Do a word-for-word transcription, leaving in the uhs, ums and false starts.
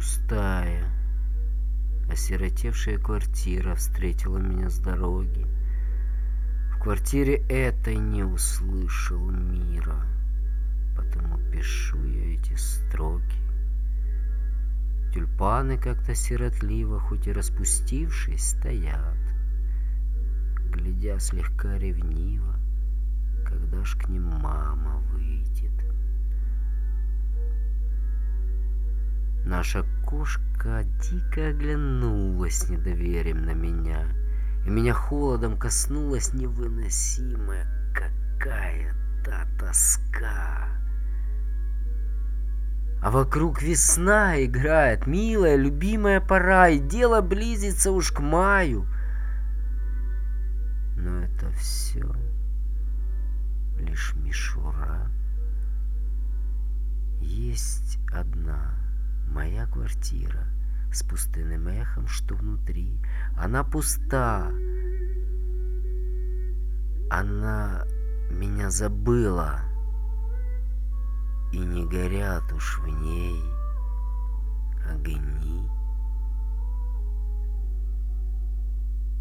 Пустая, осиротевшая квартира встретила меня с дороги. В квартире этой не услышал мира, потому пишу я эти строки. Тюльпаны как-то сиротливо, хоть и распустившись, стоят, глядя слегка ревниво, когда ж к ним мама выйдет. Наша кошка дико оглянулась с недоверием на меня, и меня холодом коснулась невыносимая какая-то тоска. А вокруг весна играет, милая, любимая пора, и дело близится уж к маю. Но это все лишь мишура. Есть одна моя квартира с пустынным эхом, что внутри. Она пуста. Она меня забыла. И не горят уж в ней огни.